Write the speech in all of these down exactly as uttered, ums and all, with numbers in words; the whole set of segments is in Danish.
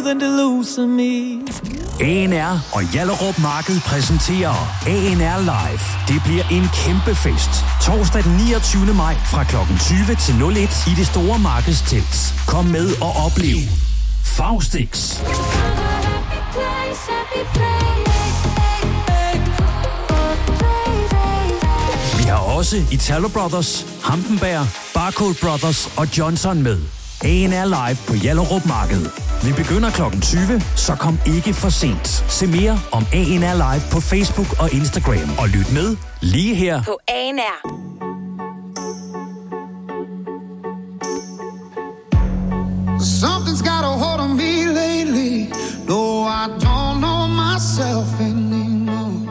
than to lose me. A N R og Hjallerup Marked præsenterer A N R Live. Det bliver en kæmpe fest. Torsdag den niogtyvende maj fra klokken tyve til nul et i det store markedstelt. Kom med og oplev Faustix. Vi har også Italo Brothers, Hampenberg, Barcode Brothers og Johnson med. A N R Live på Hjallerup Marked. Vi begynder klokken tyve, så kom ikke for sent. Se mere om A N R Live på Facebook og Instagram. Og lyt med lige her på A N R. Something's got a hold on me lately. No, I don't know myself anymore.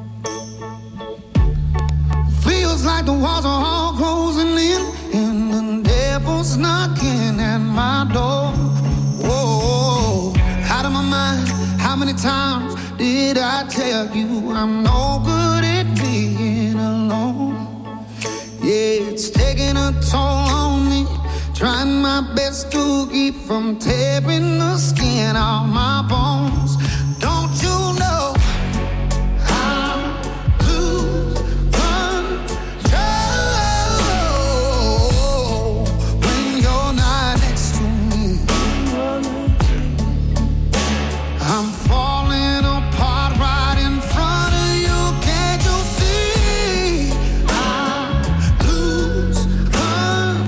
Feels like the walls are all closing in, and the devil's knocking at my door. Whoa, out of my mind. How many times did I tell you I'm no good at being alone? Yeah, it's taking a toll on me. Trying my best to keep from tearing the skin off my bones. Don't you know I lose control when you're not next to me? I'm falling apart right in front of you. Can't you see? I lose control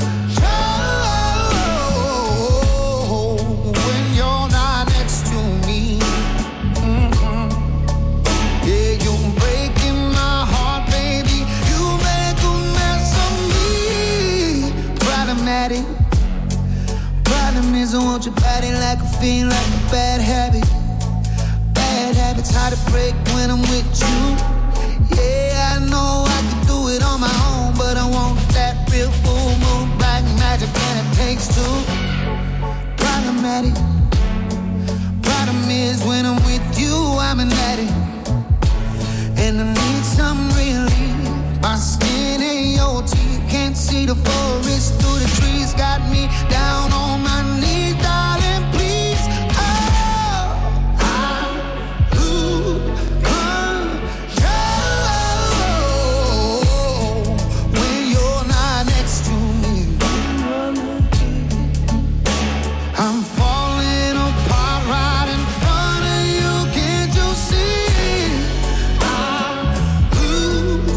when you're not next to me. Mm-hmm. Yeah, you're breaking my heart, baby. You make a mess of me. Problematic. Problem is I want your body like a fiend, like a bad habit. Bad habits hard to break when I'm with you. Yeah, I know I can do it on my own, but I want that real full moon, black magic, and it takes two. Problematic. Problem is when I'm with you, I'm an addict, and I need some relief. My skin ain't your teeth, can't see the forest through the trees. Got me down on my knees, darling, please. Oh, I lose control when you're not next to me. I'm falling apart right in front of you. Can't you see? I lose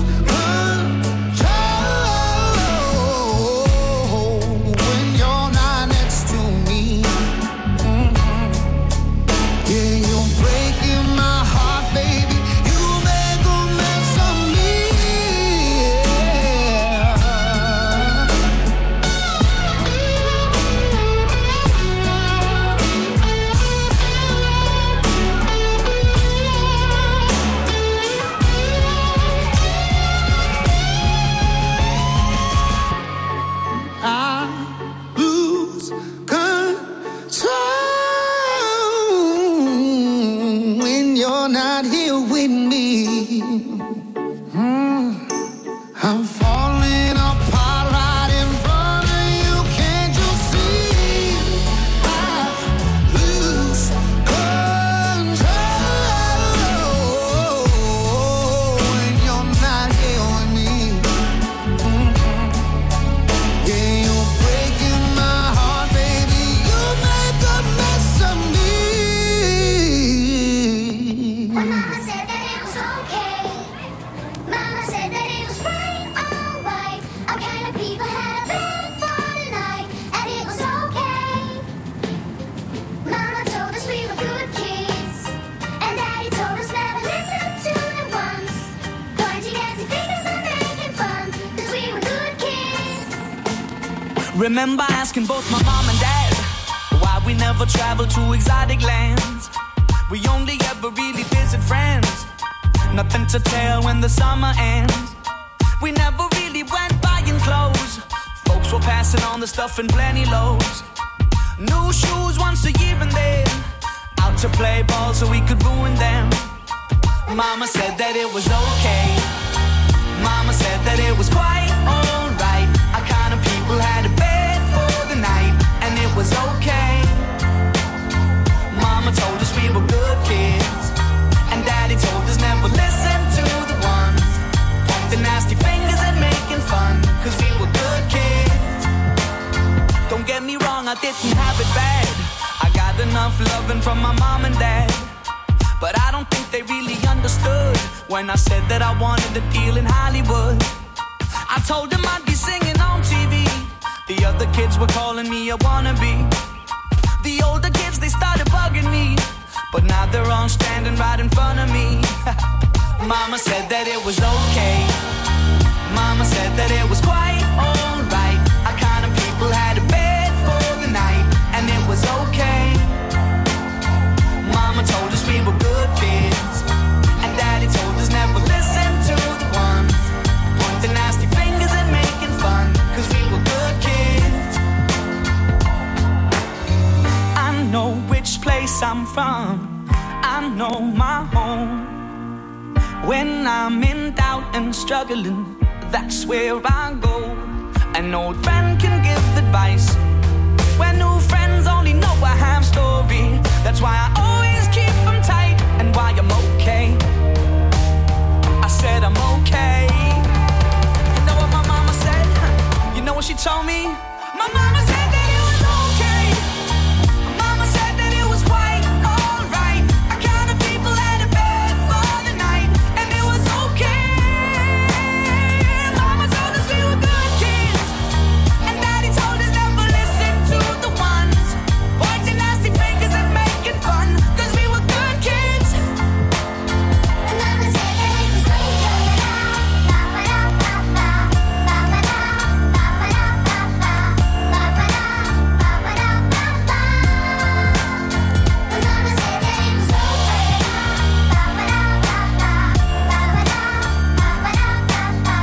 control when you're not next to me. Mm-hmm. Yeah, you're breaking my heart, baby. You make a mess of me. Yeah. I lose control when you're not here with me. Mm. I'm falling apart right in front of you. Can't you see? I lose control when you're not here with me. Mm-hmm. Yeah, you're breaking my heart, baby. You make a mess of me. When Mama said that it was okay, Mama said that it was right, alright. Our kind of people had a bed for the night, and it was okay. Mama told us we were good kids, and Daddy told us never listen to them once. Pointing at the fingers and making fun, 'cause we were good kids. Remember asking both my mom and dad why we never traveled to exotic lands. We only ever really visit friends. Nothing to tell when the summer ends. We never really went buying clothes. Folks were passing on the stuff in plenty loads. New shoes once a year and then out to play ball so we could ruin them. Mama said that it was okay. Mama said that it was quite alright. Our kind of people had a bed for the night, and it was okay. nasty fingers and making fun, cause we were good kids. Don't get me wrong, I didn't have it bad. I got enough loving from my mom and dad, but I don't think they really understood when I said that I wanted a deal in Hollywood. I told them I'd be singing on T V. The other kids were calling me a wannabe. The older kids, they started bugging me, but now they're all standing right in front of me. Mama said that it was okay. Mama said that it was quite alright. Our kind of people had a bed for the night, and it was okay. Mama told us we were good kids, and Daddy told us never listen to the ones pointing nasty fingers and making fun, cause we were good kids. I know which place I'm from, I know my home. When I'm in doubt and struggling, that's where I go. An old friend can give advice when new friends only know a half story. That's why I always keep them tight, and why I'm okay. I said I'm okay. You know what my mama said? You know what she told me? My mama said that it was okay. Mama said that it was quite alright. Our kind of people had a bed for the night, and it was okay. Mama told us we were good kids, and Daddy told us never listen to the ones pointing nasty fingers and making fun, cause we were good kids. And Mama said that it was okay. Ba-ba-da-ba-ba, ba-ba-da, ba-ba-da-ba-ba, ba-ba-da, ba-ba-da-ba-ba. And Mama said that it was okay. Ba-ba-da-ba-ba, ba-ba-da, ba-ba-da-ba-ba,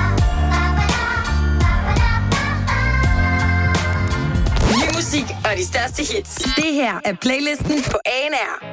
ba-ba-da, ba-ba-da-ba-ba. Ny musik og de største hits. Det her er playlisten på A N R.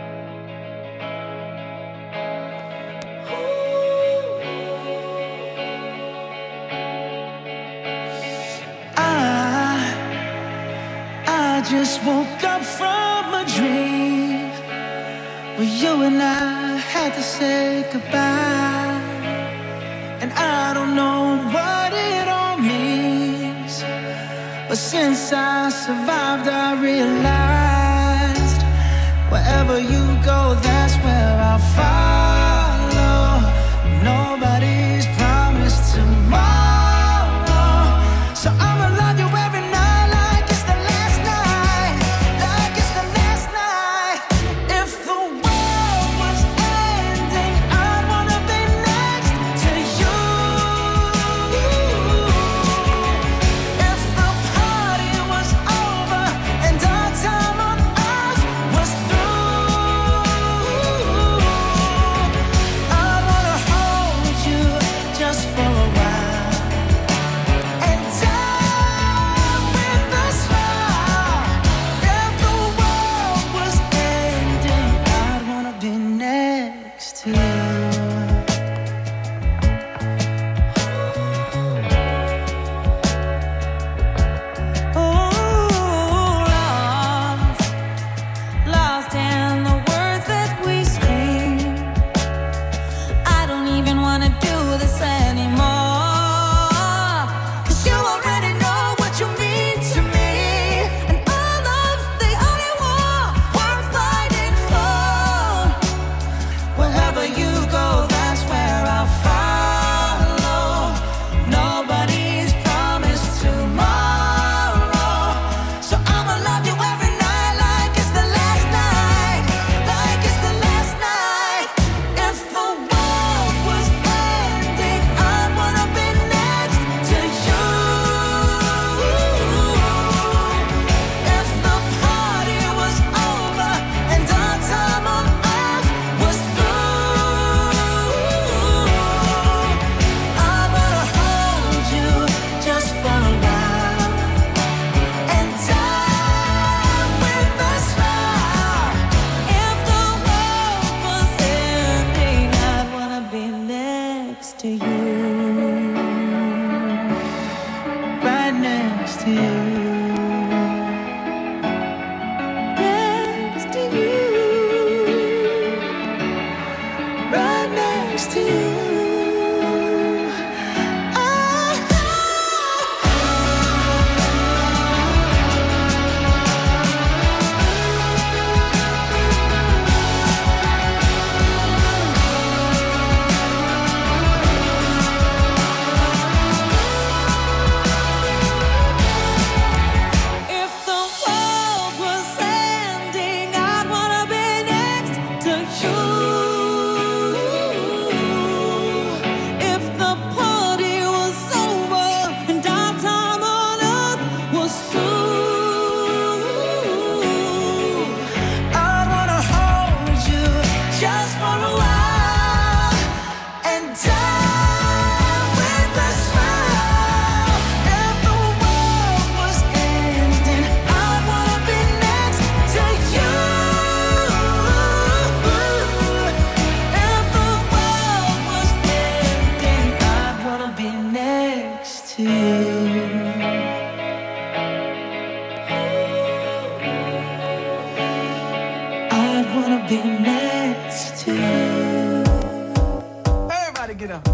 I, I just woke up from a dream where you and I had to say goodbye, and I don't know what it all means, but since I survived I realized wherever you go, that's where I'll follow. Nobody's promised tomorrow, so I'ma love you every night like it's the last night, like it's the last night. If the world was ending, I'd wanna be next to you. If the party was over and our time on earth was through, I'd wanna hold you just for a while and die with a smile. If the world was ending, I'd wanna be next to you. Oh, lost, lost in the words that we scream. I don't even wanna do this anymore, cause you already know what you mean to me, and all of the only war worth fighting for. Wherever you go, that's where I'll follow. Nobody's promised tomorrow, so I'ma love you every night like it's the last night, like it's the last night. If the world was ending, I'd wanna be next to you. If the party was over and our time on earth was through, I wanna hold you just for a while and die with a smile. If the world was ending, I'd wanna be next to you, right next to you, next to you, right next to you. next to you. I'd wanna be next to you. Everybody get up.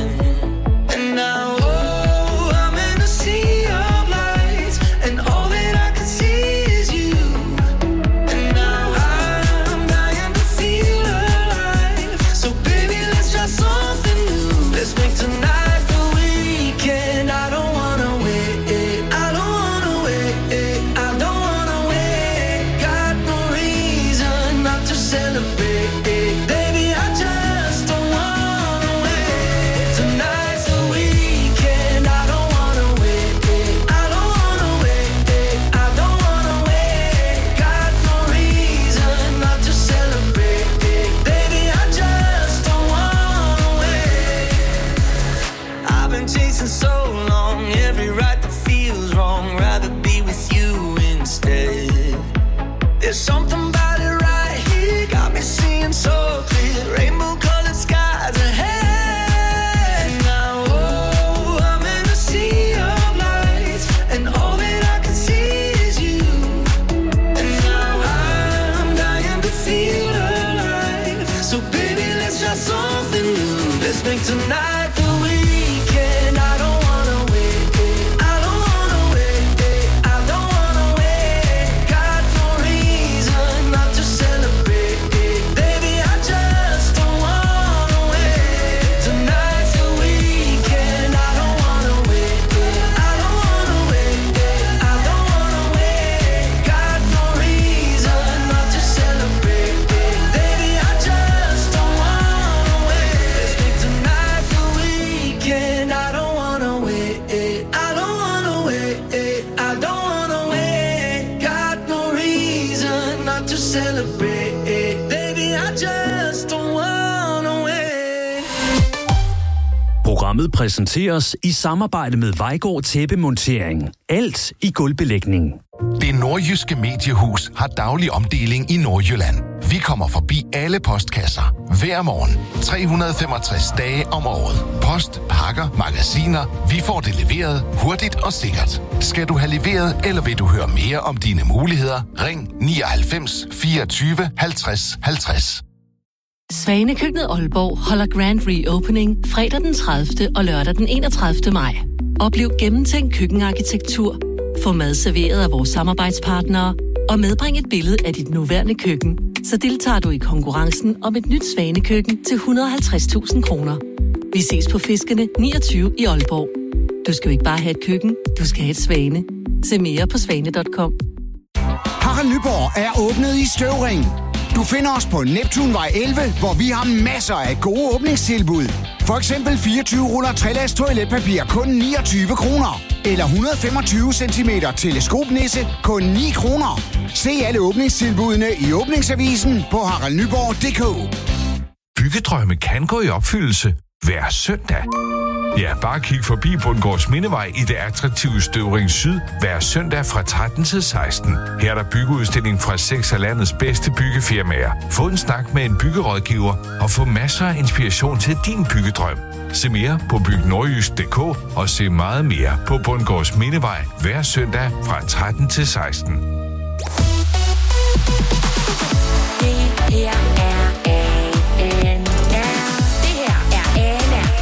And now, oh, I'm in a sea of lights, and all that celebrate. Baby, I just don't wanna wait. Programmet præsenteres i samarbejde med Vejgaard Tæppemontering. Alt i gulvbelægning. Det nordjyske mediehus har daglig omdeling i Nordjylland. Vi kommer forbi alle postkasser hver morgen. tre hundrede og femogtres dage om året. Post, pakker, magasiner. Vi får det leveret hurtigt og sikkert. Skal du have leveret, eller vil du høre mere om dine muligheder? Ring nioghalvfems fireogtyve halvtreds halvtreds. Svanekøkkenet Aalborg holder Grand Reopening fredag den tredivte og lørdag den enogtredivte maj. Oplev gennemtænkt køkkenarkitektur, få mad serveret af vores samarbejdspartnere og medbring et billede af dit nuværende køkken, så deltager du i konkurrencen om et nyt Svanekøkken til et hundrede og halvtreds tusind kroner. Vi ses på Fiskerne niogtyve i Aalborg. Du skal jo ikke bare have et køkken, du skal have et Svane. Se mere på svane punktum com. Harald Nyborg er åbnet i Støvring. Du finder os på Neptunvej elleve, hvor vi har masser af gode åbningstilbud. For eksempel fireogtyve ruller trelags toiletpapir kun niogtyve kroner. Eller et hundrede og femogtyve centimeter teleskopnisse kun ni kroner. Se alle åbningstilbudene i åbningsavisen på harald nyborg punktum d k. Byggedrømme kan gå i opfyldelse hver søndag. Ja, bare kig forbi Bundgårds Mindevej i det attraktive Støvring Syd hver søndag fra tretten til seksten. Her er der byggeudstilling fra seks af landets bedste byggefirmaer. Få en snak med en byggerådgiver og få masser af inspiration til din byggedrøm. Se mere på byg nordjysk punktum d k og se meget mere på Bundgårds Mindevej hver søndag fra tretten til seksten. Det her er A N R. Det her er A N R.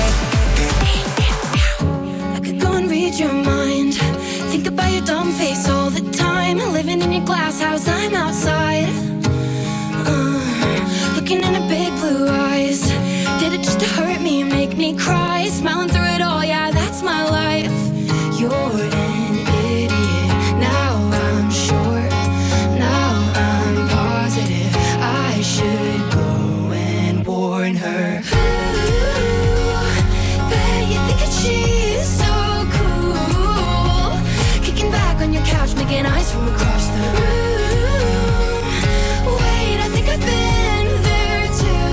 I could go and read your mind. Think about your dumb face all the time. Living in your glass house, I'm outside. Uh, looking in her big blue eyes. Did it just to hurt me and make me cry? Smiling through it all, yeah, that's my life. You're an idiot. Now I'm sure. Now I'm positive. I should go and warn her. Ooh, bet you think that she's so cool. Kicking back on your couch, making eyes from across the room. Wait, I think I've been there too.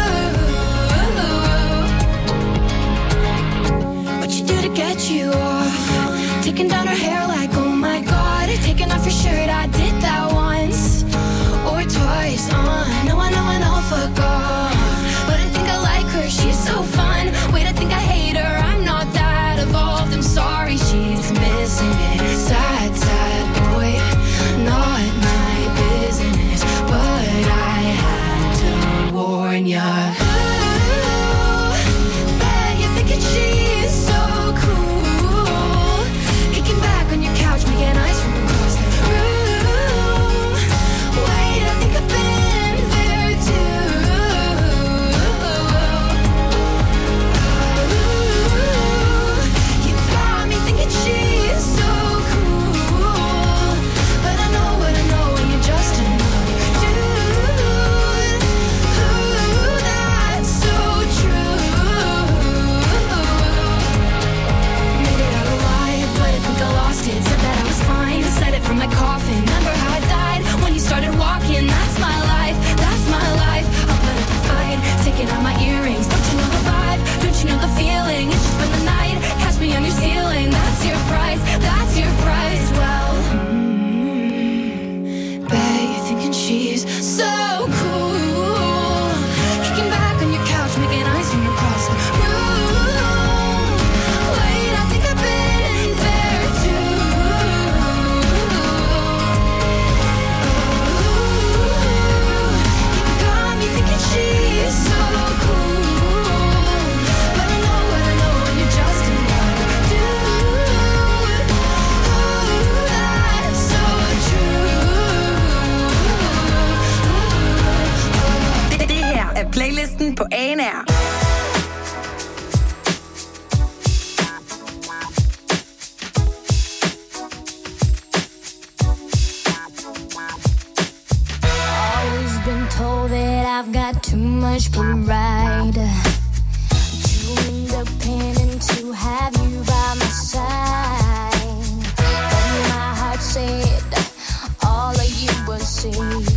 What you do to get you off? Taking down her hair like, oh my god. Taking off your shirt, I did that once or twice. Uh, no, I know, I know, fuck off. But I think I like her, she's so fun. Wait, I think I hate her, I'm not that evolved. I'm sorry, she's missing it. Sad, sad boy, not my business. But I had to warn ya. Ooh, bet you're thinking she's so cool. Kicking back on your couch, making eyes from across the room. Wait, I think I've been there too. Ooh, you got me thinking she's so cool. But I know what I know, and you're just another dude. Ooh, that's so true. Made it out alive, but I think I lost it. Said that I was fine, said it from my coffin. Remember how I died when you started walking? That's my life, that's my life. I'll put up a fight, taking out my earrings. Don't you know the vibe? Don't you know the feeling? It's just been the night, catch me on your ceiling. That's your price, that's your price. Well, mm, bet you're thinking she's so cool. Kicking back on your couch, making eyes from across the room. Wait, I think I've been there too. Ooh, you got me thinking she's so cool. But I know what I know, and you're just another dude. Ooh, that's so true. Det, det her er playlisten på A N R. Always been told that I've got too much pride. Too independent to have you by my side. But my heart said all of you will see.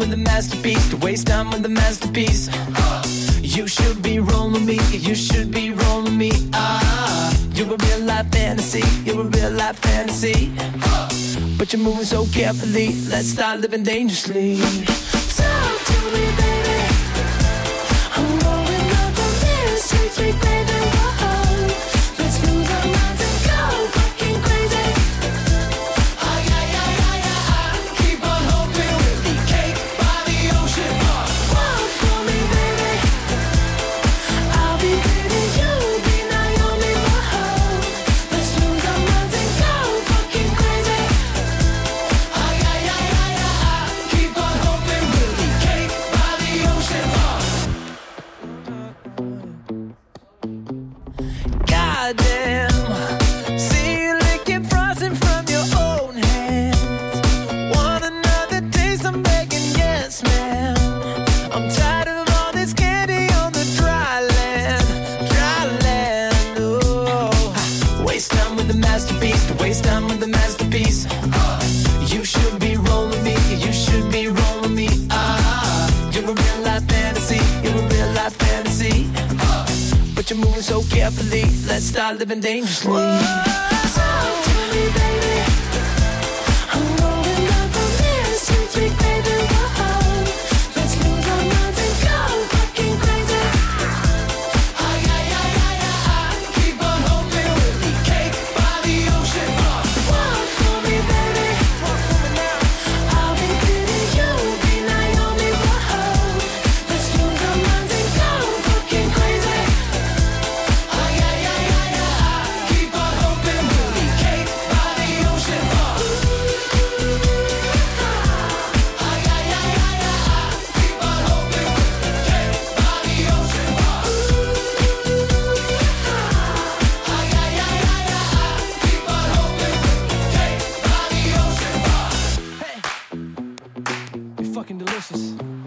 with the masterpiece, to waste time with the masterpiece. You should be rolling me, you should be rolling me. Ah, you're a real life fantasy, you're a real life fantasy. But you're moving so carefully, let's start living dangerously. Talk to me, baby. I'm rolling up on this sweet, sweet baby. Whoa, let's lose our minds and go fucking crazy. Ay, ay, ay, ay, ay, keep on hoping we'll be cake by the ocean. Walk for me, baby. I'll be pretty, you'll be Naomi. Whoa, let's lose our minds and go fucking crazy. Ay, ay, ay, ay, ay, keep on hoping we'll be cake by the ocean. Goddamn, see you licking frosting from your own hands. Want another taste? I'm begging, yes, ma'am. I'm tired of all this candy on the dry land, dry land. Oh, waste time with the masterpiece, to waste time with the masterpiece. You should be rolling me, you should be rolling me. Ah, you're a real life fantasy, you're a real life fantasy. But you're moving so carefully, let's start living dangerously. Talk to me, baby. I'm rolling up on this sweet, sweet baby. Whoa, let's lose our minds and go fucking crazy. Ay, ay, ay, ay, ay, keep on hoping we'll be cake by the ocean. Walk for me, baby. Walk for me now. I'll be pretty, you'll be Naomi. Whoa, let's lose our minds and go fucking crazy. Ay, ay, ay, ay, ay, keep on hoping we'll be cake by the ocean. Ay, ay, ay, ay, ay, keep on hoping we'll be cake by the ocean. Ay, ay, ay, ay, ay, keep on hoping we'll be cake by the ocean. Hey, you're fucking delicious.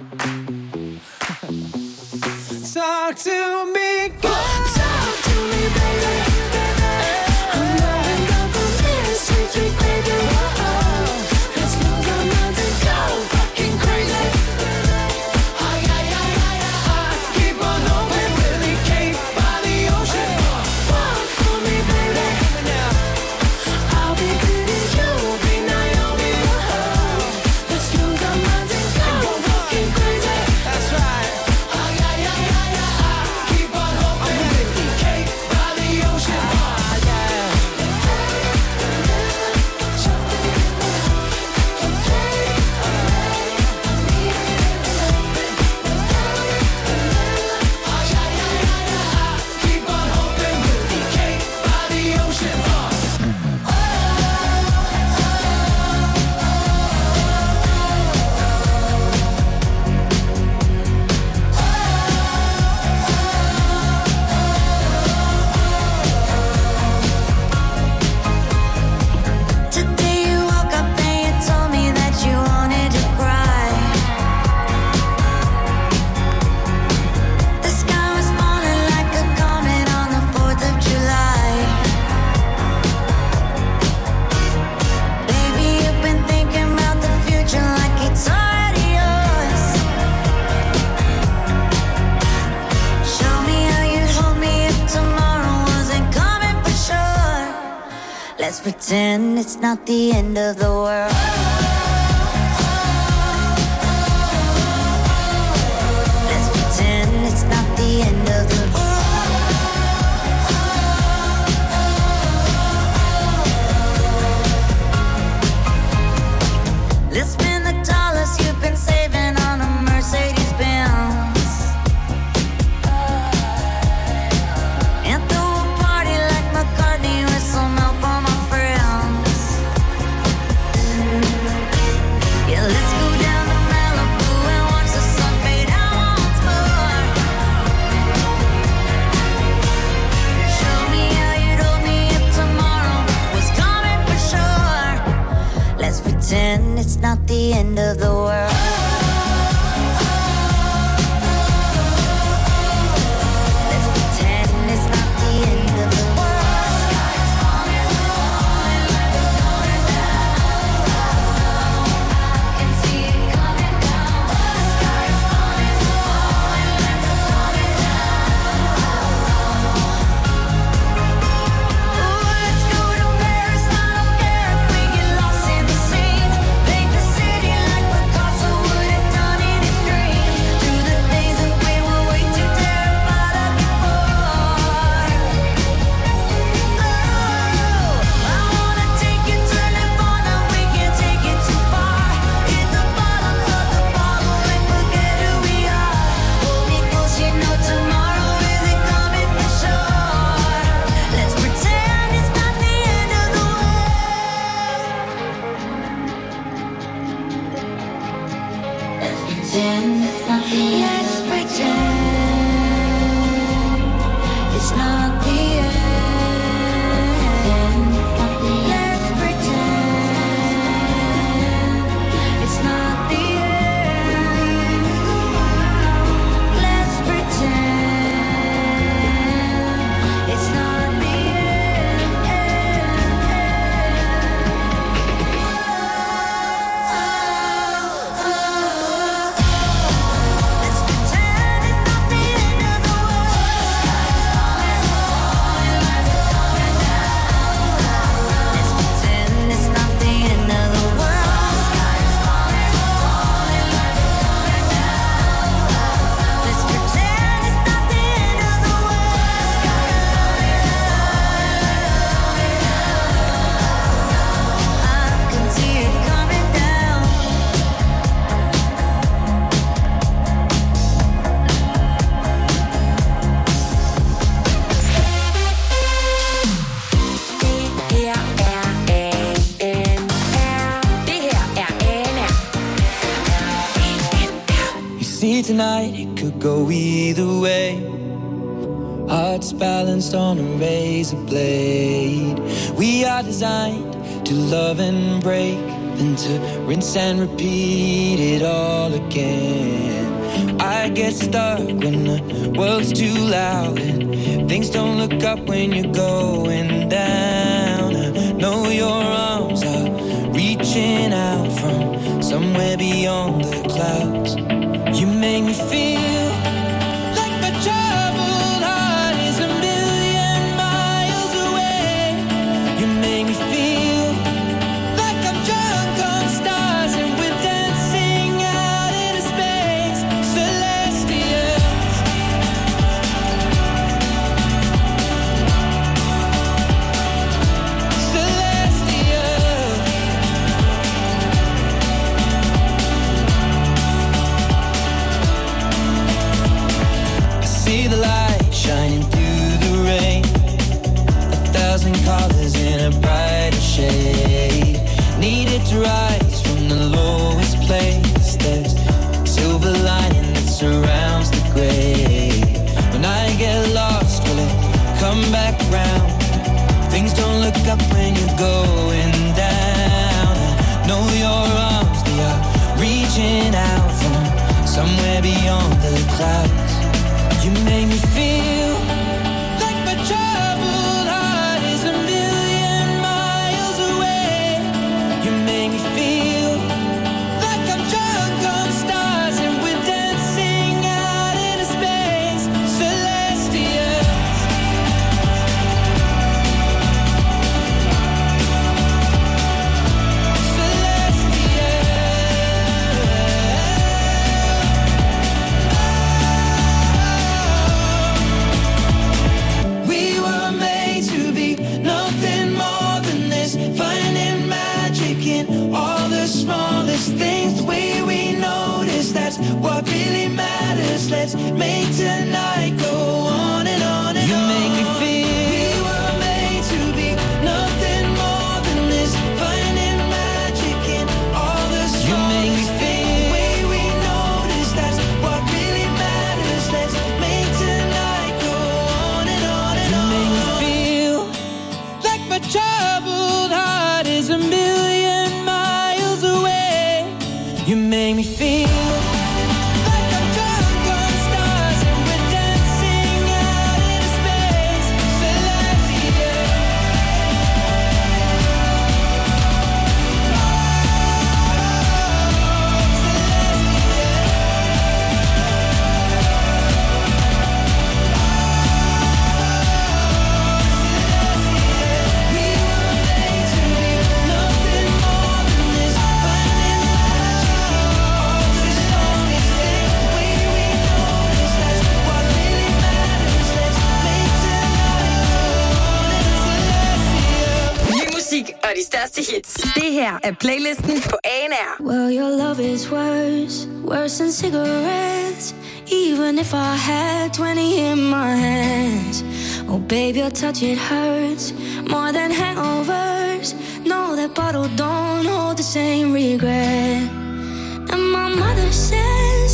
Talk to me, girl. Talk to me, baby. I'm rolling up on this sweet, sweet baby. Whoa, let's lose our minds and go fucking crazy. Ay, ay, ay, ay, ay, keep on hoping we'll be cake by the ocean. Walk for me, baby. I'll be pretty, you'll be Naomi. Whoa, let's lose our minds and go fucking crazy. That's right. Ay, ay, ay, ay, ay, keep on hoping we'll be cake by the ocean. Ah, yeah. Keep on hoping we'll be cake by the ocean. Today you woke up and you told me that you wanted to cry. The sky was falling like a comet on the fourth of July. Baby, you've been thinking about the future like it's already yours. Show me how you'd hold me if tomorrow wasn't coming for sure. Let's pretend it's not the end of the world. Let's pretend it's not the end of the world. Let's spend the dollars you've been saving on a Mercedes Benz and throw a party like McCartney with some help on my friends. Yeah, let's go down to Malibu and watch the sun fade out once more. Show me how you'd hold me if tomorrow was coming for sure. Let's pretend it's not the end of the world. Let's pretend it's not the end of the world. Sky is falling, falling like a down. I can see it coming down. pretend it's not the end. Let's pretend it's not the end. Let's pretend it's not the end. Let's pretend it's not the tonight, it could go either way. Hearts balanced on a razor blade. We are designed to love and break, then to rinse and repeat it all again. I get stuck when the world's too loud and things don't look up when you're going down. I know your arms are reaching out from somewhere beyond the clouds. You make me feel like my troubled heart is a million miles away. You make me feel like I'm drunk on stars and we're dancing out into space. Celestial. Celestial. See the light shining through the rain. A thousand colors in a brighter shade. Needed to rise from the lowest place. There's silver lining that surrounds the gray. When I get lost, will it come back round? Things don't look up when you're going down. I know your arms, they are reaching out from somewhere beyond the clouds. You make me feel like my troubled heart is a million miles away. You make me feel like I'm drunk on stars and we're dancing out into space. Celestial. Things, the way we notice, that's what really matters. Let's make tonight go on and on and you on. You make me feel we were made to be nothing more than this, finding magic in all the small. You make me feel the way we notice, that's what really matters. Let's make tonight go on and on and you on. You make me feel like my troubled heart is a million miles away. You make me feel like I'm drunk on stars and we're dancing out into space. Celestial. We were made to be nothing more than this, finding magic in all the smallest things. The way we notice, that's what really matters. Let's make tonight go on and celestial. Ny musik og de største hits. Det her er playlisten på A N R. Well, your love is worse, worse than cigarettes. Even if I had twenty in my hands. Oh, babe, your touch, it hurts more than hangovers. No, that bottle don't hold the same regret. And my mother says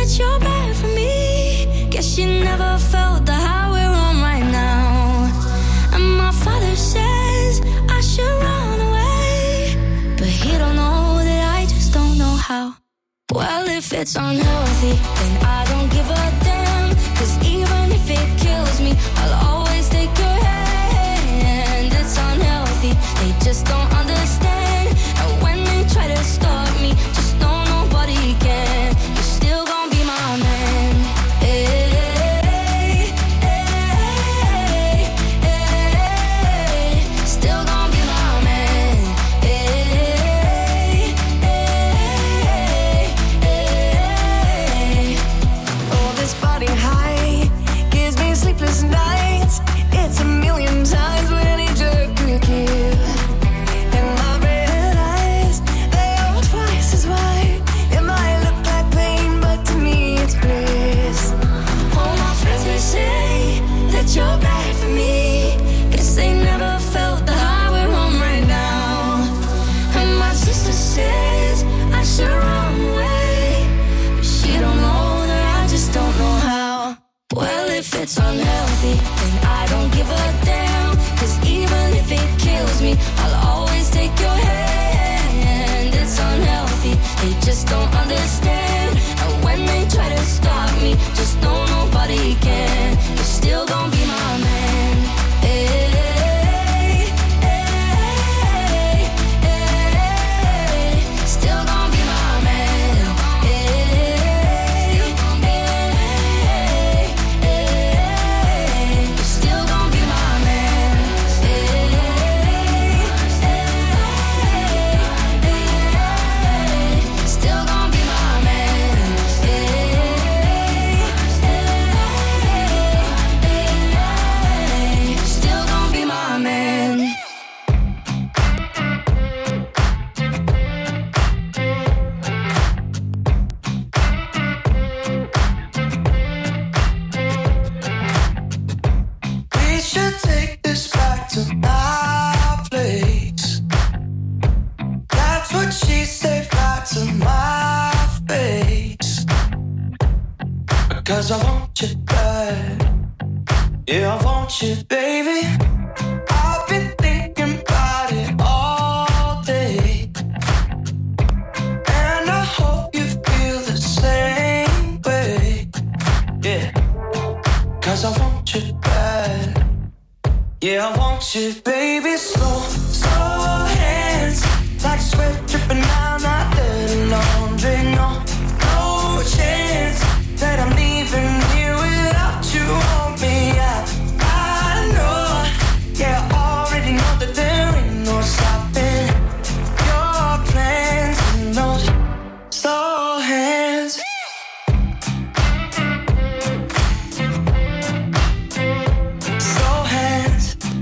that you're bad for me. Guess you never felt the high we're on right now. And my father says I should run away, but he don't know that I just don't know how. Well, if it's unhealthy, then I don't give a damn. Cause even if it kills me, I'll always take your hand. It's unhealthy, they just don't understand. And when they try to stop me, just know nobody can. You're still gonna be my man. Hey, hey, hey, hey. Still gonna be my man. Hey, hey, hey. Oh, this body high gives me sleepless nights. It's a million times what any drug could give. And my red eyes, they are twice as wide. It might look like pain, but to me it's bliss. All my friends will say that you're bad for me. Guess they never felt the high we're on right now. And my sister says I should run away, but she don't know that I just don't know how. Well, if it's unhealthy, then I don't give a damn. Cause even if it kills me, I'll always take your hand. It's unhealthy, they just don't understand. And when they try to stop me, just know nobody can. You're still gonna be my man. Hey, hey, hey. Still gonna be my man. Hey, hey, hey. You're still gonna be my man. Hey, hey, hey. Still gonna be my man. Hey, hey, hey. Still gonna be my man. We should take this back to my place. That's what she said right to my face. Because I want you bad. Yeah, I want you, baby. I've been thinking about it all day. And I hope you feel the same way. Yeah. Cause I want you bad. Yeah, I want you, baby. Slow, slow hands. Like sweat dripping down my dirty laundry. No, no chance that I'm leaving here without you on me. I, I know, yeah, I already know that there ain't no stopping your plans and those slow hands. Slow hands.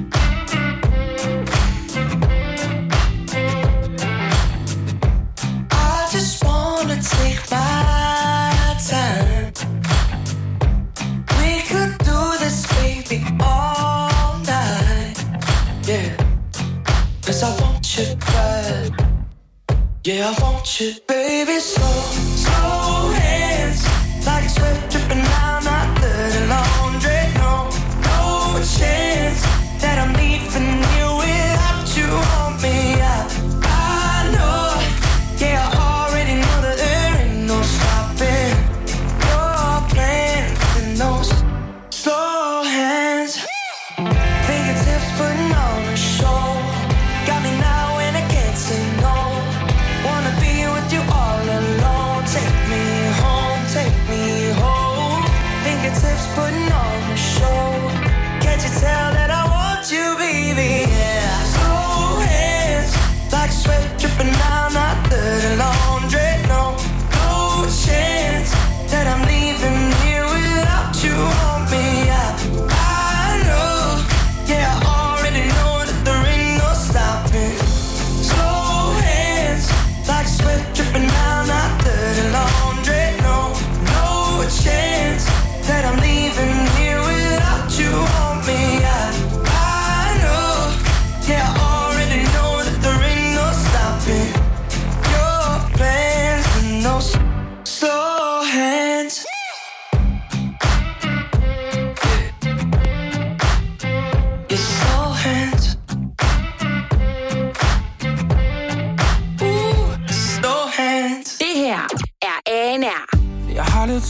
I just wanna take my time. We could do this, baby, all night. Yeah, cause I want you bad. Yeah, I want you, baby. Slow, slow hands. Like sweat dripping down my dirty laundry. No, no chance that I'm leaving you without you on me. I, I know, yeah, I already know that there ain't no stopping your plans and those slow hands. Fingertips putting on a show. Got me now and I can't say no. Wanna be with you all alone. Take me home, take me home. Fingertips putting on a show. Can't you tell that I want you, baby? Yeah. Slow hands, like sweat dripping down my dirty laundry. No, no chance that I'm leaving here without you on me. I, I know, yeah, I already know that there ain't no stopping. Slow hands, like sweat dripping down my dirty laundry. No, no chance that I'm leaving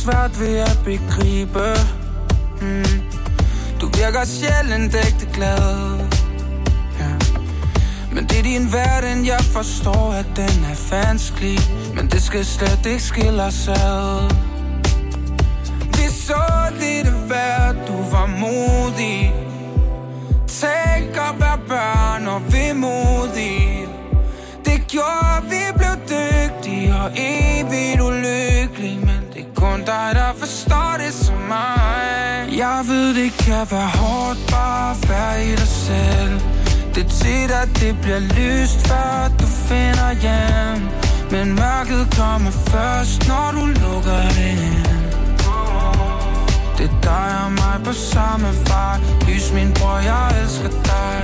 svært ved at begribe. mm. Du virker sjældent ægte glad, ja. Men det er din verden, jeg forstår, at den er vanskelig. Men det skal slet ikke skille os ad. Vi så lidt af hvert, du var modig. Tænk at være børn og vemodige. Det gjorde, vi blev dygtige og evigt ulykkelige. Men det er kun dig, der forstår det som mig. Jeg ved, det kan være hårdt bare at være i dig selv. Det er tit, at det bliver lyst, før du finder hjem. Men mørket kommer først, når du lukker det ind. Det er dig og mig på samme vej. Lys min bror, jeg elsker dig.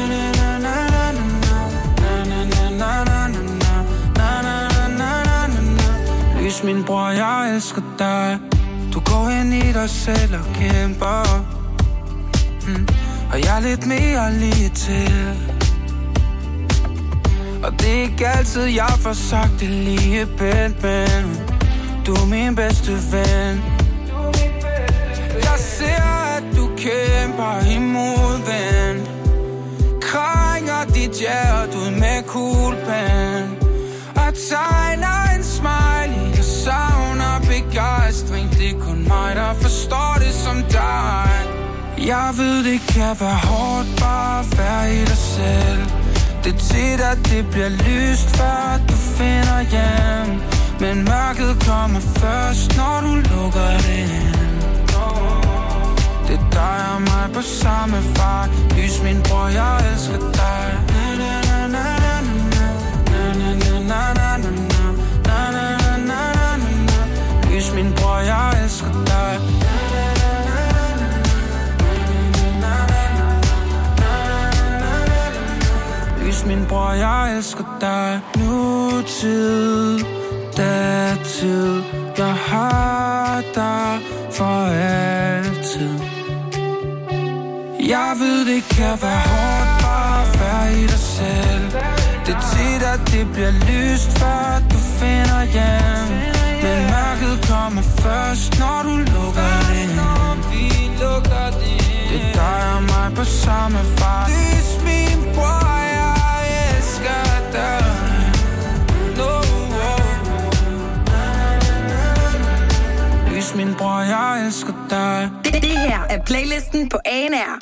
Lys min bror, jeg elsker dig. Du går ind i dig selv og kæmper, mm. og jeg er lidt mere lige til. Og det er ikke altid, jeg får sagt det lige pænt, men du er min bedste ven. Jeg ser, at du kæmper imod ven. Krænger dit hjerte ud med kuglepen. Og tegner en smiley. Jeg savner begejstring. Det er kun mig, der forstår det som dig. Jeg ved, det kan være hårdt bare at være i dig selv. Det er tit, at det bliver lyst, før du finder hjem. Men mørket kommer først, når du lukker det ind. Det er dig og mig på samme vej. Lys min bror, jeg elsker dig. Lys min bror, jeg elsker dig. Lys min bror, jeg elsker dig. Nutid, datid, jeg har dig for altid. Jeg ved, det kan være hårdt bare at være i dig selv. Det er tit, at det bliver lyst, før du finder hjem. Men mørket kommer først, når du lukker det ind. Det er dig og mig på samme vej. Lys min bror, jeg elsker dig. Lys min bror, jeg elsker dig. Det, det her er playlisten på A N R.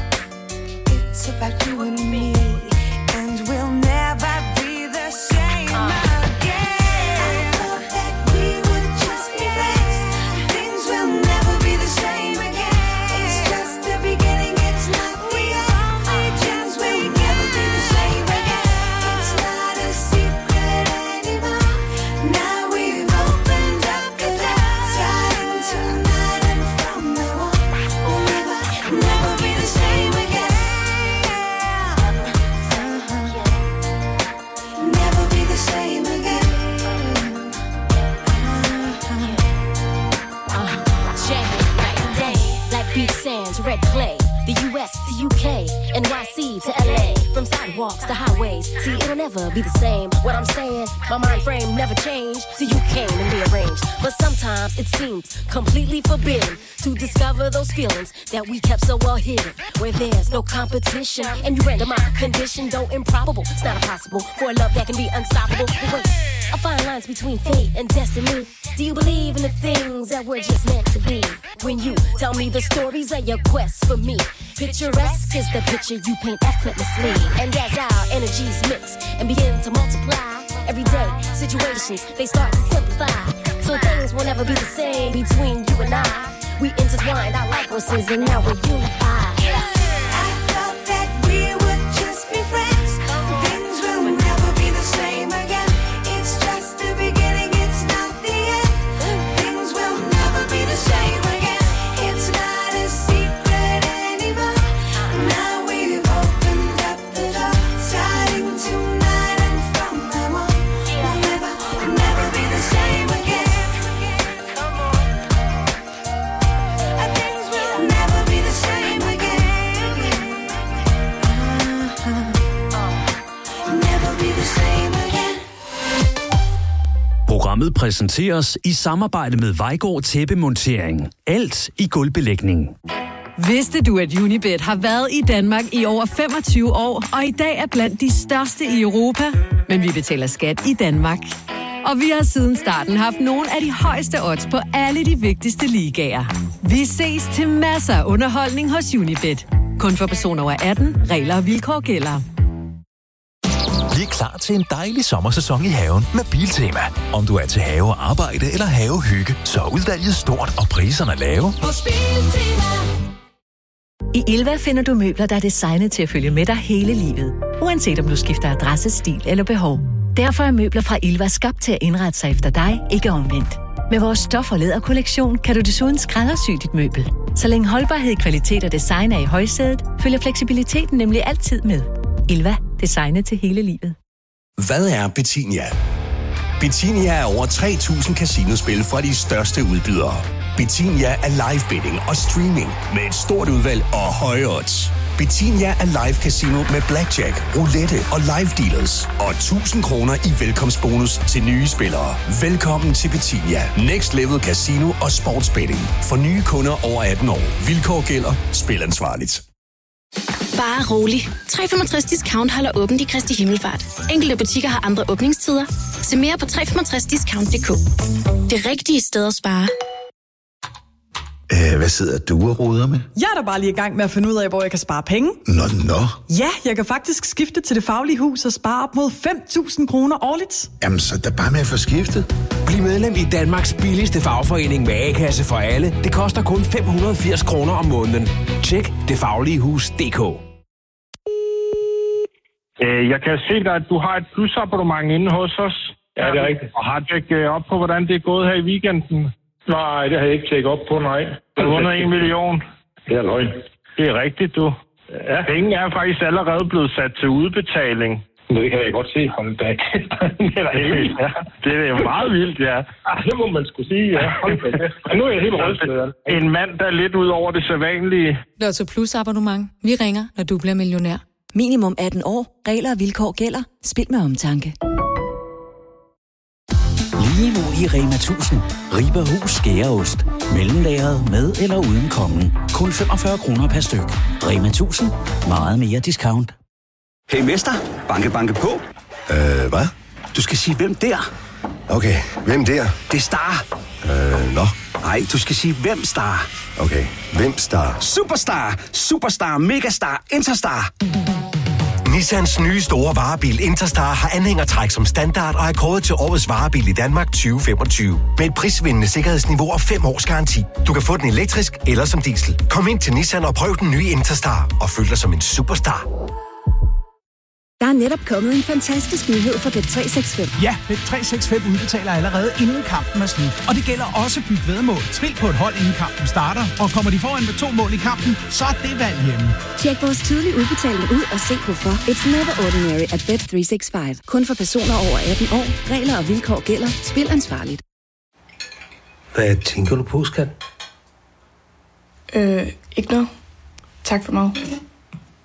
About you and me, and we'll never be the same. K, N Y C to L A, from sidewalks to highways. See, it'll never be the same. What I'm saying, my mind frame never changed. See, you came and rearranged. But sometimes it seems completely forbidden to discover those feelings that we kept so well hidden. Where there's no competition, and you render my condition, though improbable. It's not impossible for a love that can be unstoppable. But wait, I find lines between fate and destiny. Do you believe in the things that we're just meant to be? When you tell me the stories of your quest for me, picturesque is the picture you paint effortlessly. And as our energies mix and begin to multiply, everyday situations, they start to simplify. So things will never be the same between you and I. We intertwined our life forces and now we're unified. I thought that we would just be friends. Things will never be the same again. It's just the beginning, it's not the end. Things will never be the same again. It's not a secret anymore. Now we've opened up the door. Starting tonight and from now on, we'll never, never be the same again. Things will never be the same again. Never be the same again. Programmet præsenteres i samarbejde med Vejgaard Tæppemontering. Alt i gulvbelægning. Vidste du, at Unibet har været i Danmark i over femogtyve år, og i dag er blandt de største i Europa? Men vi betaler skat i Danmark. Og vi har siden starten haft nogle af de højeste odds på alle de vigtigste ligaer. Vi ses til masser af underholdning hos Unibet. Kun for personer over atten. Regler og vilkår gælder. Bliv klar til en dejlig sommersæson i haven med Biltema. Om du er til have og arbejde eller havehygge, så er udvalget stort og priserne lave. Hos Biltema. I Ilva finder du møbler, der er designet til at følge med dig hele livet. Uanset om du skifter adresse, stil eller behov. Derfor er møbler fra Ilva skabt til at indrette sig efter dig, ikke omvendt. Med vores stof- og læderkollektion kan du desuden skræddersy dit møbel. Så længe holdbarhed, kvalitet og design er i højsædet, følger fleksibiliteten nemlig altid med. Ilva. Designet til hele livet. Hvad er Betinia? Betinia er over tre tusind casinospil fra de største udbydere. Betinia er live betting og streaming med et stort udvalg og høje odds. Betinia er live casino med blackjack, roulette og live dealers. Og tusind kroner i velkomstbonus til nye spillere. Velkommen til Betinia. Next level casino og sportsbetting. For nye kunder over atten år. Vilkår gælder. Spil ansvarligt. Bare rolig. tre komma femogtres discount holder åbent i Kristi Himmelfart. Enkelte butikker har andre åbningstider. Se mere på tre komma femogtres discount punktum d k. Det rigtige sted at spare. Æh, hvad sidder du og roder med? Jeg er da bare lige i gang med at finde ud af, hvor jeg kan spare penge. Nå, nå. Ja, jeg kan faktisk skifte til Det Faglige Hus og spare op mod fem tusind kroner årligt. Jamen, så er det bare med at få skiftet. Bliv medlem i Danmarks billigste fagforening med A-kasse for alle. Det koster kun fem hundrede og firs kroner om måneden. Tjek det faglige hus punktum d k. Jeg kan se dig, at du har et plusabonnement inde hos os. Ja, det er rigtigt. Og har tjekket op på, hvordan det er gået her i weekenden? Nej, det har jeg ikke tjekket op på, nej. Du har vundet en million. Det er løgn. Det er rigtigt, du. Ja. Penge er faktisk allerede blevet sat til udbetaling. Det kan jeg godt se. Hold da. Det er da helt vildt, ja. Det er meget vildt, ja. Det må man skulle sige, ja. Hold da. Nu er jeg helt rystet, ja. En mand, der er lidt ud over det sædvanlige. Lotto Plus abonnement. Vi ringer, når du bliver millionær. Minimum atten år. Regler og vilkår gælder. Spil med omtanke. Lige nu i Rema tusind. Riber Hus skæreost. Mellemlagret med eller uden kongen. Kun femogfyrre kroner per styk. Rema tusind. Meget mere discount. Hey mester, banke banke på. Øh, hvad? Du skal sige, hvem der? Okay, hvem der? Det er Star. Øh, nå. Nej, du skal sige, hvem Star. Okay, hvem Star? Superstar, Superstar, Megastar, Interstar. Nissans nye store varebil Interstar har anhængertræk som standard og er kåret til årets varebil i Danmark tyve femogtyve. Med et prisvindende sikkerhedsniveau og fem års garanti. Du kan få den elektrisk eller som diesel. Kom ind til Nissan og prøv den nye Interstar og føl dig som en superstar. Der er netop kommet en fantastisk nyhed for Bet tre seks fem. Ja, Bet tre seks fem udbetaler allerede inden kampen er slut. Og det gælder også byt væddemål. Spil på et hold inden kampen starter. Og kommer de foran med to mål i kampen, så er det valg hjemme. Tjek vores tidlige udbetaling ud og se hvorfor. It's never ordinary at Bet tre seks fem. Kun for personer over atten år. Regler og vilkår gælder. Spil ansvarligt. Hvad tænker du på, skat? Øh, ikke noget. Tak for mig.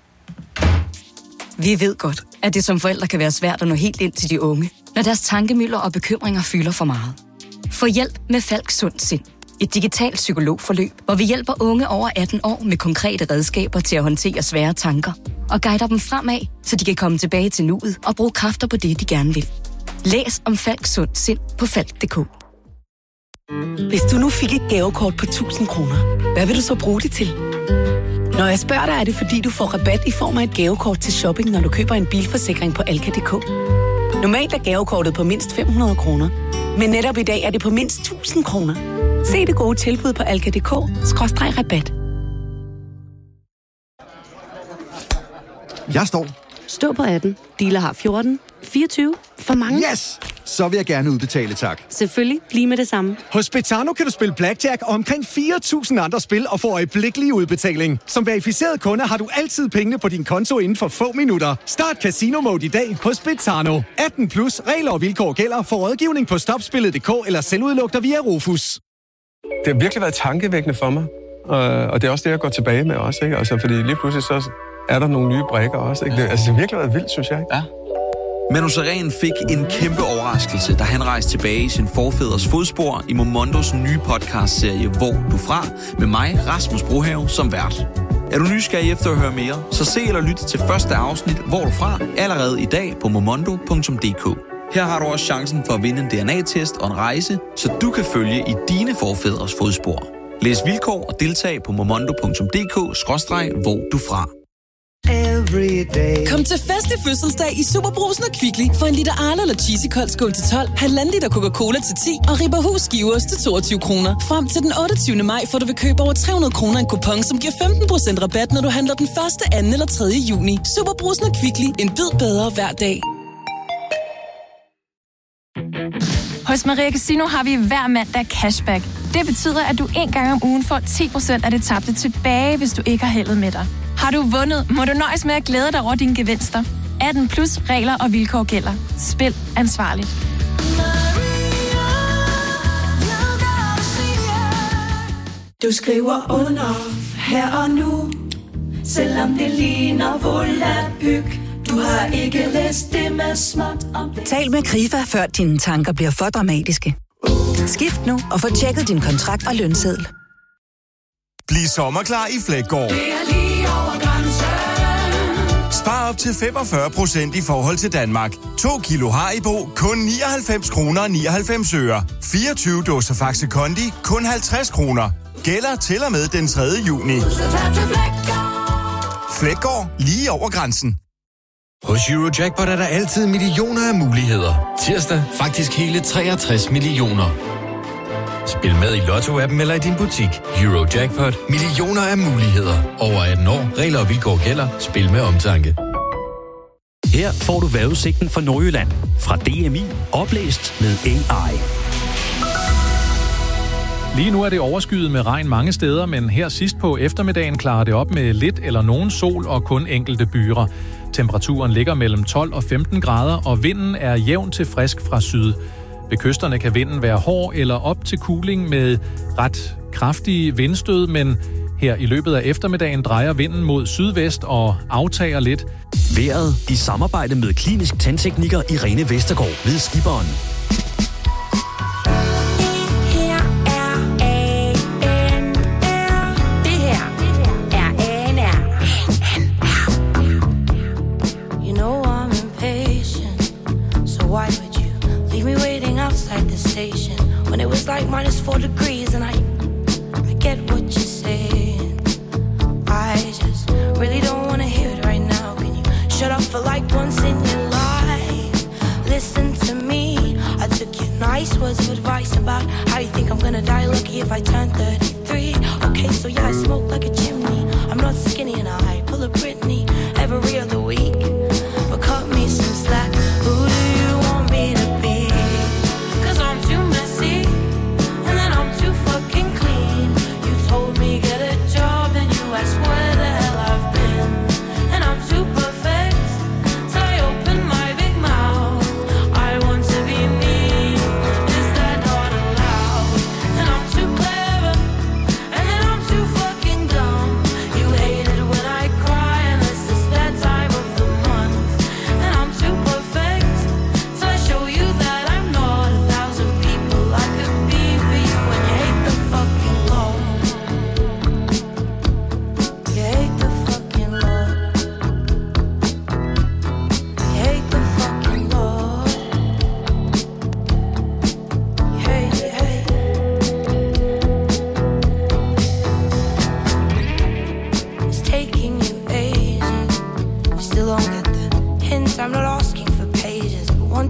Vi ved godt, at det som forældre kan være svært at nå helt ind til de unge, når deres tankemylder og bekymringer fylder for meget. Få hjælp med Falk Sund Sind. Et digitalt psykologforløb, hvor vi hjælper unge over atten år med konkrete redskaber til at håndtere svære tanker og guider dem fremad, så de kan komme tilbage til nuet og bruge kræfter på det, de gerne vil. Læs om Falk Sund Sind på falk punktum d k. Hvis du nu fik et gavekort på tusind kroner, hvad vil du så bruge det til? Når jeg spørger dig, er det fordi, du får rabat i form af et gavekort til shopping, når du køber en bilforsikring på alka punktum d k. Normalt er gavekortet på mindst fem hundrede kroner, men netop i dag er det på mindst tusind kroner. Se det gode tilbud på alka punktum d k skråstreg rabat. Jeg står. Stå på atten. Dealer har fjorten. fireogtyve. For mange. Yes! Så vil jeg gerne udbetale, tak. Selvfølgelig. Lige med det samme. Hos Betano kan du spille blackjack og omkring fire tusind andre spil og få øjeblikkelig udbetaling. Som verificeret kunde har du altid pengene på din konto inden for få minutter. Start Casino Mode i dag hos Betano. atten plus. Regler og vilkår gælder. For rådgivning på stopspillet punktum d k eller selvudluk dig via Rufus. Det har virkelig været tankevækkende for mig. Og det er også det, jeg går tilbage med også, ikke? Altså, fordi lige pludselig så er der nogle nye brikker også, ikke? Det, altså, det har virkelig været vildt, synes jeg. Ja. Manu Sareen fik en kæmpe overraskelse, da han rejste tilbage i sin forfædres fodspor i Momondos nye podcastserie Hvor du fra, med mig, Rasmus Brohave, som vært. Er du nysgerrig efter at høre mere, så se eller lyt til første afsnit Hvor du fra, allerede i dag på momondo punktum d k. Her har du også chancen for at vinde en D N A-test og en rejse, så du kan følge i dine forfædres fodspor. Læs vilkår og deltag på momondo punktum d k skråstreg hvor du fra. Kom til fest i fødselsdag i Superbrusen og Kvickly for en liter Arla eller Cheesy Kold skål til tolv, halvanden liter Coca-Cola til ti og Ribberhus skiveost til toogtyve kroner. Frem til den otteogtyvende maj får du ved køb over tre hundrede kroner en kupon, som giver femten procent rabat, når du handler den første, anden eller tredje juni. Superbrusen og Kvickly. En bid bedre hver dag. Hos Maria Casino har vi hver mandag cashback. Det betyder, at du en gang om ugen får ti procent af det tabte tilbage, hvis du ikke har heldet med dig. Har du vundet, må du nøjes med at glæde dig over dine gevinster. atten plus regler og vilkår gælder. Spil ansvarligt. Du skriver under her og nu, selvom det ligner volapyk. Du har ikke læst det med småt om det. Tal med Krifa, før dine tanker bliver for dramatiske. Skift nu og få tjekket din kontrakt og lønseddel. Bliv sommerklar i Flækgaard. Spar op til femogfyrre procent i forhold til Danmark. to kilo Haribo, kun nioghalvfems kroner og nioghalvfems øre. fireogtyve dåser Faxe Kondi, kun halvtreds kroner. Gælder til og med den tredje juni. Flækgaard, lige over grænsen. Hos Eurojackpot er der altid millioner af muligheder. Tirsdag faktisk hele treogtres millioner. Spil med i Lotto-appen eller i din butik. Eurojackpot. Millioner af muligheder. Over atten år. Regler og vilkår gælder. Spil med omtanke. Her får du vejrudsigten for Nordjylland. Fra D M I. Oplæst med A I. Lige nu er det overskyet med regn mange steder, men her sidst på eftermiddagen klarer det op med lidt eller nogen sol og kun enkelte byger. Temperaturen ligger mellem tolv og femten grader, og vinden er jævn til frisk fra syd. Ved kysterne kan vinden være hård eller op til kuling med ret kraftige vindstød, men her i løbet af eftermiddagen drejer vinden mod sydvest og aftager lidt. Vejret i samarbejde med klinisk tandtekniker Irene Vestergaard ved Skiberen. When it was like minus four degrees and I I get what you're saying. I just really don't want to hear it right now. Can you shut up for like once in your life? Listen to me. I took your nice words of advice about how you think I'm gonna die lucky if I turn thirty-three. Okay, so yeah, I smoke like a chimney. I'm not skinny and I pull a Britney every other week. But cut me some slack. Who do you want me to be? Cause I'm too messy. And then I'm too fucking clean. You told me get a job and you asked where the hell I've been. And I'm too perfect till I open my big mouth. I want to be me. Is that not allowed? And I'm too clever. And then I'm too fucking dumb. You hate it when I cry and I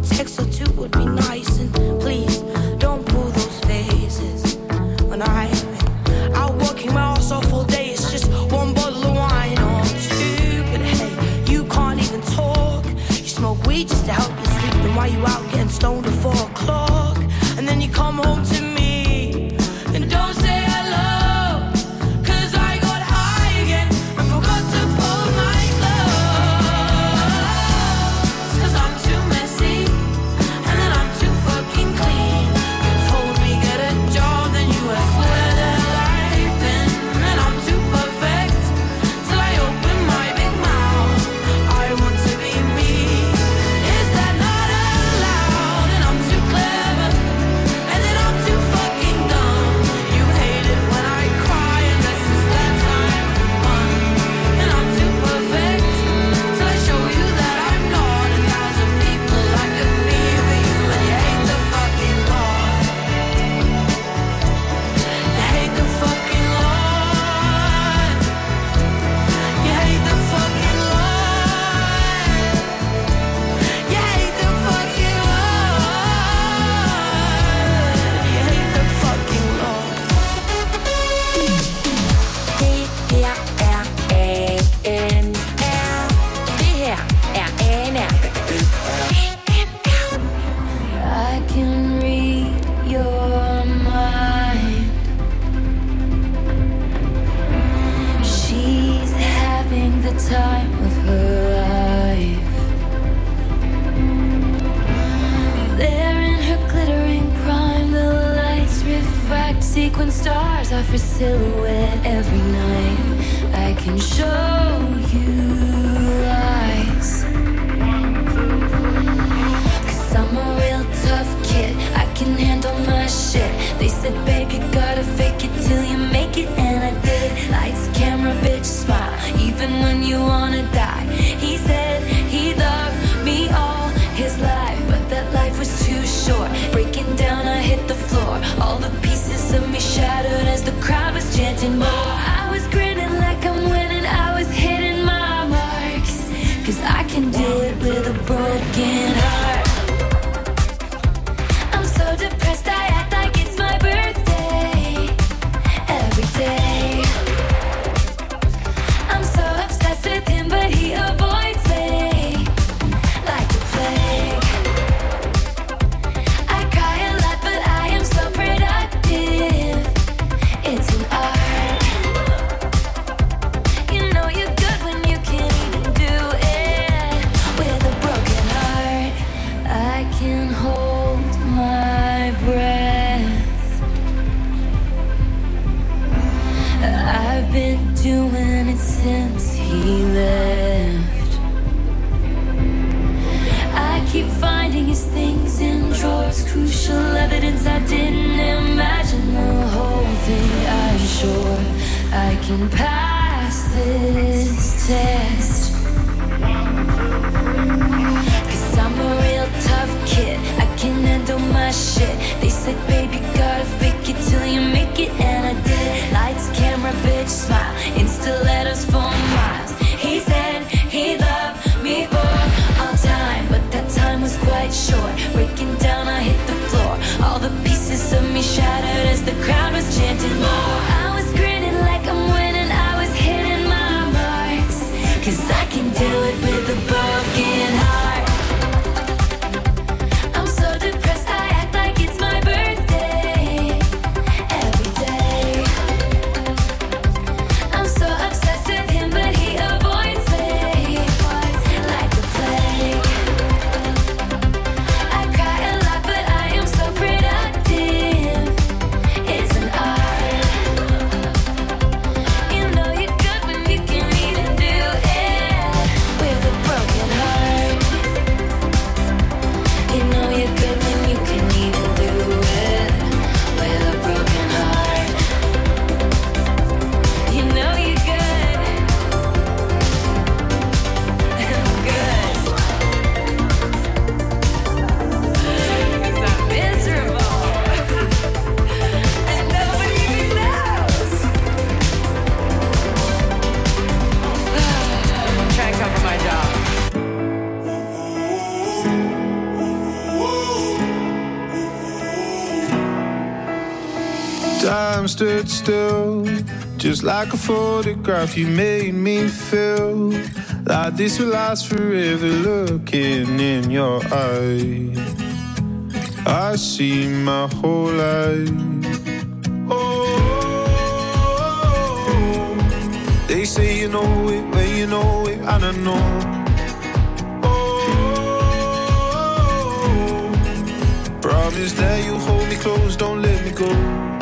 text or two would be nice. And please, don't pull those faces. When I've been out working my ass off all day, it's just one bottle of wine or two. But hey, you can't even talk. You smoke weed just to help you sleep. And while you out getting stoned at four o'clock, and then you come home to me and don't say hello, 'cause I got high again and forgot to fold my clothes. 'Cause I'm too messy and then I'm too fucking clean. You told me get a job, then you asked where the life been. And I'm too perfect till I open my big mouth. I want to be me. Is that not allowed? And I'm too clever and then I'm too fucking dumb. You hate it when I cry unless it's that time of month. And I'm too perfect till I show you that I'm not. A thousand people I could be for you, and you hate the fucking Lord. You hate the fucking Lord. You hate the fucking Lord. You hate the fucking Lord. You hate the fucking Lord. Det her er A N R. Det her er A N R. I can read your mind. She's having the time of her life. There in her glittering prime, the lights refract. Sequin stars off her silhouette every night. I can show you eyes. 'Cause I'm a real tough kid. I can handle my shit. They said, babe, you gotta fake it till you make it, and I did. Lights, camera, bitch, smile, even when you wanna die. He said he loved me all his life, but that life was too short. Breaking down, I hit the floor. All the pieces of me shattered as the crowd was chanting more. I was grinning like I'm winning. I was hitting my marks. 'Cause I can do it with a broken heart. I'm so depressed, I act like it's my birthday every day. I'm so obsessed with him, but he avoids me like the plague. I cry a lot, but I am so productive. It's an art. You know you're good when you can't even do it with a broken heart. I can hold my breath. I've been doing it since he left. I keep finding his things in drawers, crucial evidence I didn't imagine the whole thing. I'm sure I can pass this test. 'Cause I'm a real tough kid. I can handle my shit. They said, baby, gotta fake it till you make it, and I did. Lights, camera, bitch, smile, Insta letters for miles. He said he loved me for all time, but that time was quite short. Breaking down, I hit the floor. All the pieces of me shattered as the crowd was chanting more. I was grinning like I'm winning. I was hitting my marks. 'Cause time stood still, just like a photograph. You made me feel like this will last forever. Looking in your eyes, I see my whole life. Oh, they say you know it when you know it, and I know. Oh, promise that you hold me close, don't let me go.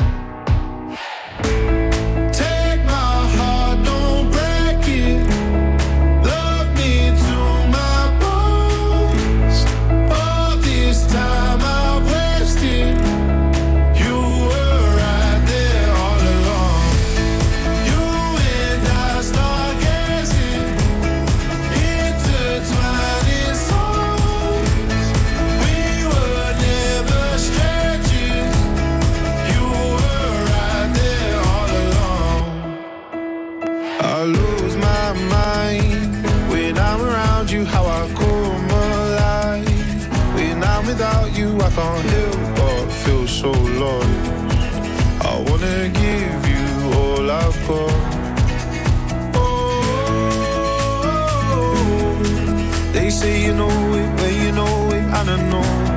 Without you, I can't help but feel so lost. I wanna give you all I've got. Oh, they say you know it when you know it, and I know.